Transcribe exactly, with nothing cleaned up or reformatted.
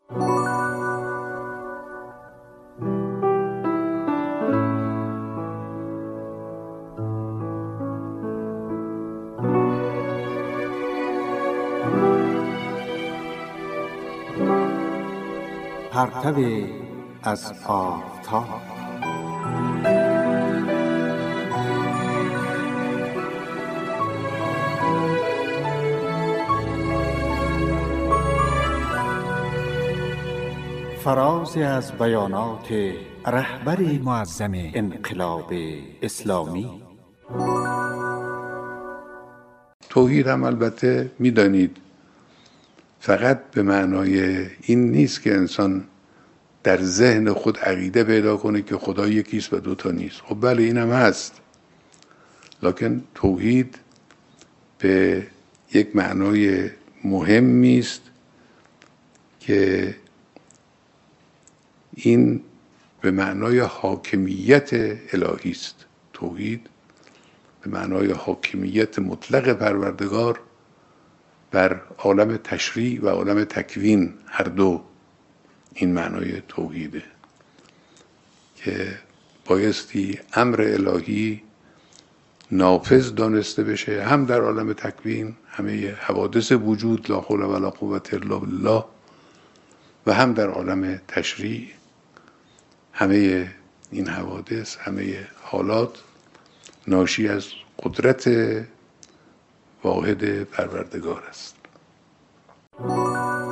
پرتو از آفتاب. فرازی از بیانات رهبر معظم انقلاب اسلامی. توحید هم البته میدانید فقط به معنای این نیست که انسان در ذهن خود عقیده پیدا کنه که خدا یکیست و دوتا نیست. خب بله این هم هست، لکن توحید به یک معنای مهمی است که این به معنای حاکمیت الهی است. توحید به معنای حاکمیت مطلق پروردگار بر عالم تشریع و عالم تکوین، هر دو این معنای توحیده که بایستی امر الهی نافذ دانسته بشه، هم در عالم تکوین، همه حوادث وجود لا حول ولا قوة الا بالله، و هم در عالم تشریع، همه این حوادث، همه حالات ناشی از قدرت واحد پروردگار است.